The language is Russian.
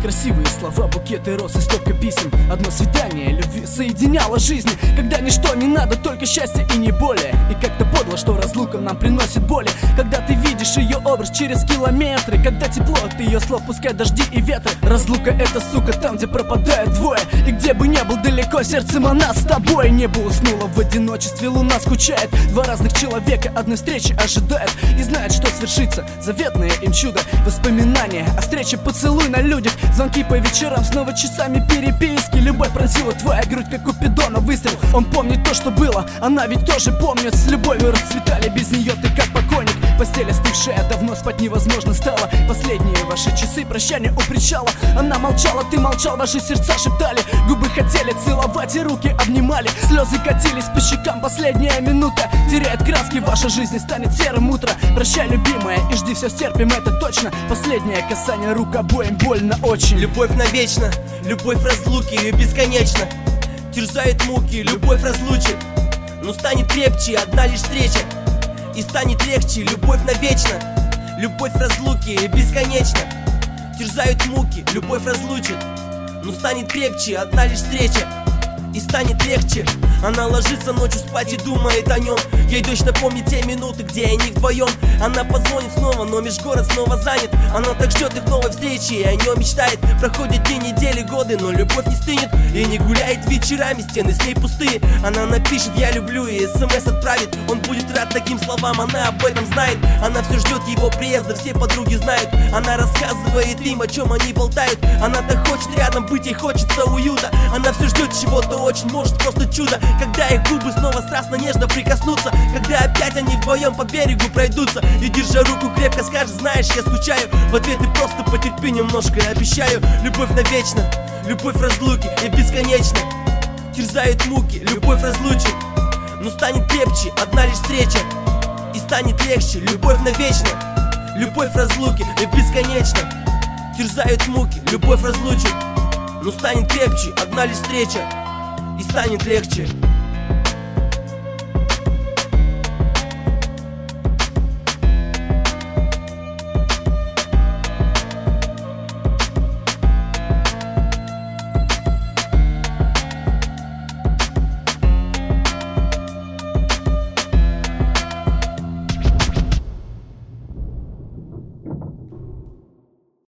Красивые слова, букеты роз и стопка писем. Одно свидание любви соединяло жизни, когда ничто не надо, только счастье и не более. И как-то подло, что разлука нам приносит боли, когда ты видишь ее образ через километры, когда тепло от ее слов, пускай дожди и ветры. Разлука — это, сука, там, где пропадают двое, и где бы не был далеко, сердцем она с тобой. Небо уснуло в одиночестве, луна скучает. Два разных человека одной встречи ожидают и знают, что свершится заветное им чудо. Воспоминания о встрече, поцелуй на людях, звонки по вечерам, снова часами переписки. Любовь пронзила твоя грудь, как Купидона выстрел. Он помнит то, что было, она ведь тоже помнит. С любовью расцветали, без нее ты как покойник. Постель остывшая, давно спать невозможно стало. Последние ваши часы прощания у причала. Она молчала, ты молчал, ваши сердца шептали. Губы хотели целовать и руки обнимали. Слезы катились по щекам, последняя минута теряет краски, ваша жизнь станет серым утро. Прощай, любимая, и жди, все стерпим, это точно. Последнее касание рук, обоим больно очень. Любовь навечно, любовь разлуки и бесконечно. Терзают муки, любовь разлучит, но станет крепче одна лишь встреча. И станет легче, любовь навечно. Любовь разлуки и бесконечно. Терзают муки, любовь разлучит, но станет крепче одна лишь встреча. И станет легче. Она ложится ночью спать и думает о нем. Ей точно помнит те минуты, где они вдвоем. Она позвонит снова, но межгород снова занят. Она так ждет их новой встречи и о нем мечтает. Проходят дни, недели, годы, но любовь не стынет и не гуляет вечерами, стены с ней пустые. Она напишет «я люблю» и смс отправит. Он будет рад таким словам, она об этом знает. Она все ждет его приезда, все подруги знают. Она рассказывает им, о чем они болтают. Она так хочет рядом быть, ей хочется уюта. Она все ждет чего-то очень, может просто чудо. Когда их губы снова страстно нежно прикоснутся, когда опять они вдвоем по берегу пройдутся. И держа руку крепко скажет: знаешь, я скучаю. В ответ ты просто потерпи немножко, я обещаю. Любовь навечно, любовь разлуки и бесконечно. Терзают муки, любовь разлучит, но станет крепче одна лишь встреча. И станет легче, любовь навечно. Любовь разлуки и бесконечно. Терзают муки, любовь разлучит, но станет крепче одна лишь встреча. И станет легче.